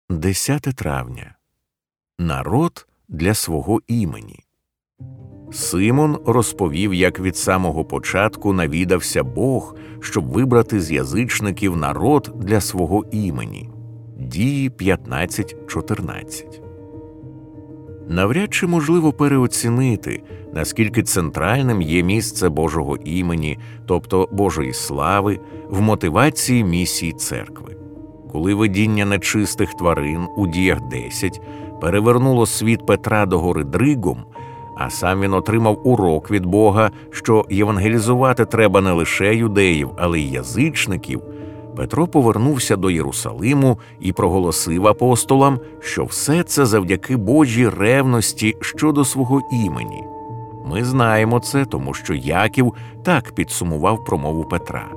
10 травня. Народ для свого імені. Симон розповів, як від самого початку навідався Бог, щоб вибрати з язичників народ для свого імені. Дії 15:14. Навряд чи можливо переоцінити, наскільки центральним є місце Божого імені, тобто Божої слави, в мотивації місії церкви. Коли видіння нечистих тварин у Діях 10 перевернуло світ Петра догори дригом, а сам він отримав урок від Бога, що євангелізувати треба не лише юдеїв, але й язичників, Петро повернувся до Єрусалиму і проголосив апостолам, що все це завдяки Божій ревності щодо свого імені. Ми знаємо це, тому що Яків так підсумував промову Петра.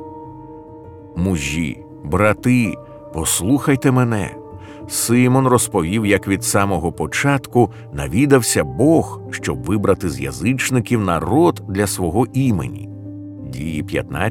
«Мужі, брати, послухайте мене. Симон розповів, як від самого початку навідався Бог, щоб вибрати з язичників народ для свого імені». Дії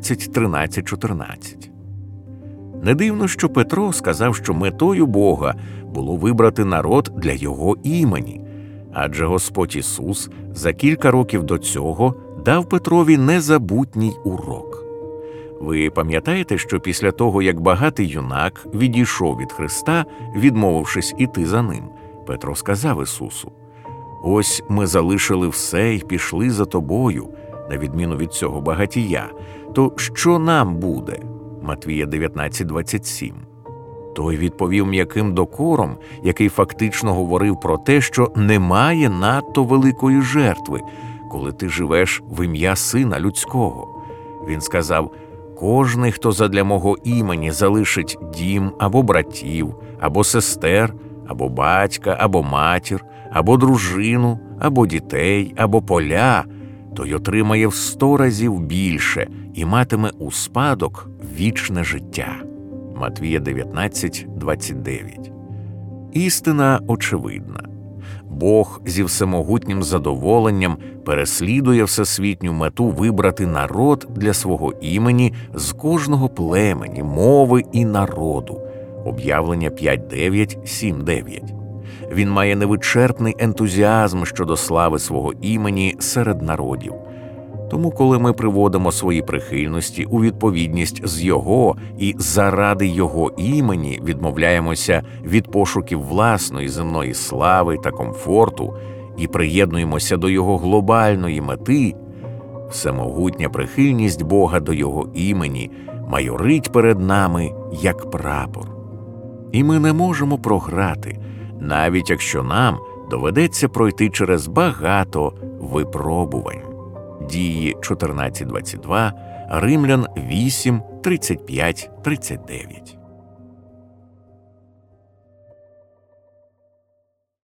15:13-14. Не дивно, що Петро сказав, що метою Бога було вибрати народ для його імені, адже Господь Ісус за кілька років до цього дав Петрові незабутній урок. Ви пам'ятаєте, що після того, як багатий юнак відійшов від Христа, відмовившись іти за ним, Петро сказав Ісусу: «Ось ми залишили все і пішли за тобою, на відміну від цього багатія. То що нам буде?» Матвія 19:27. Той відповів м'яким докором, який фактично говорив про те, що немає надто великої жертви, коли ти живеш в ім'я Сина Людського. Він сказав: «Кожний, хто задля мого імені залишить дім або братів, або сестер, або батька, або матір, або дружину, або дітей, або поля, той отримає в 100 разів більше і матиме у спадок вічне життя». Матвія 19:29. Істина очевидна. Бог зі всемогутнім задоволенням переслідує всесвітню мету вибрати народ для свого імені з кожного племені, мови і народу. Об'явлення 5:9, 7:9. Він має невичерпний ентузіазм щодо слави свого імені серед народів. Тому, коли ми приводимо свої прихильності у відповідність з Його і заради Його імені відмовляємося від пошуків власної земної слави та комфорту і приєднуємося до Його глобальної мети, всемогутня прихильність Бога до Його імені майорить перед нами як прапор. І ми не можемо програти, навіть якщо нам доведеться пройти через багато випробувань. Дії 14:22, Римлян 8:35-39.